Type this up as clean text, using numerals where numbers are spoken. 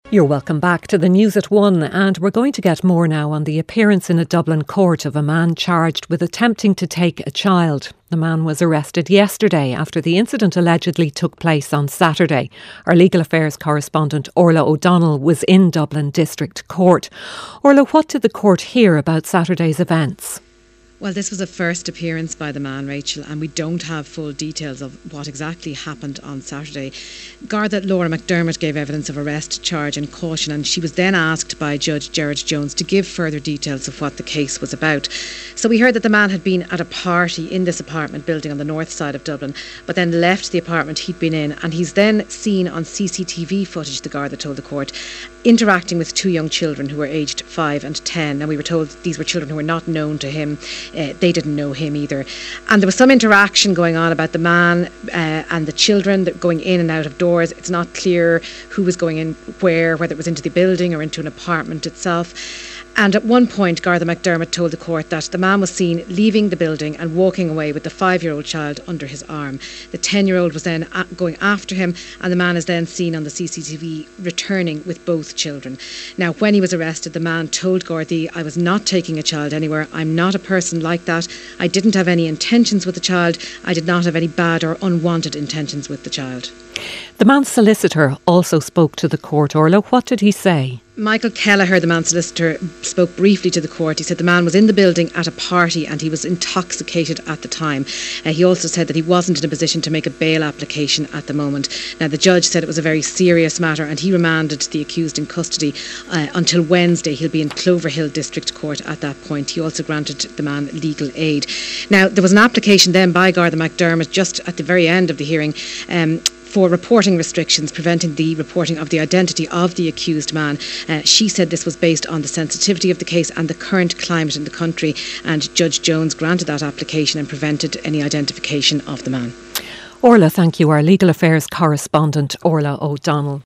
You're welcome back to the News at 1, and we're going to get more now on the appearance in a Dublin court of a man charged with attempting to take a child. The man was arrested yesterday after the incident allegedly took place on Saturday. Our legal affairs correspondent Orla O'Donnell was in Dublin District Court. Orla, what did the court hear about Saturday's events? Well, this was a first appearance by the man, Rachel, and we don't have full details of what exactly happened on Saturday. Garda Laura McDermott gave evidence of arrest, charge and caution, and she was then asked by Judge Gerard Jones to give further details of what the case was about. So we heard that the man had been at a party in this apartment building on the north side of Dublin, but then left the apartment he'd been in, and he's then seen on CCTV footage, the Garda told the court, interacting with two young children who were aged 5 and 10. And we were told these were children who were not known to him. They didn't know him either. And there was some interaction going on about the man and the children that going in and out of doors. It's not clear who was going in where, whether it was into the building or into an apartment itself. And at one point, Garda McDermott told the court that the man was seen leaving the building and walking away with the 5-year-old child under his arm. The 10-year-old was then going after him, and the man is then seen on the CCTV returning with both children. Now, when he was arrested, the man told Gardaí, "I was not taking a child anywhere. I'm not a person like that. I didn't have any intentions with the child. I did not have any bad or unwanted intentions with the child." The man's solicitor also spoke to the court. Orla, what did he say? Michael Kelleher, the man's solicitor, spoke briefly to the court. He said the man was in the building at a party and he was intoxicated at the time. He also said that he wasn't in a position to make a bail application at the moment. Now, the judge said it was a very serious matter and he remanded the accused in custody until Wednesday. He'll be in Cloverhill District Court at that point. He also granted the man legal aid. Now, there was an application then by Garda McDermott just at the very end of the hearing for reporting restrictions preventing the reporting of the identity of the accused man. She said this was based on the sensitivity of the case and the current climate in the country, and Judge Jones granted that application and prevented any identification of the man. Orla, thank you. Our legal affairs correspondent Orla O'Donnell.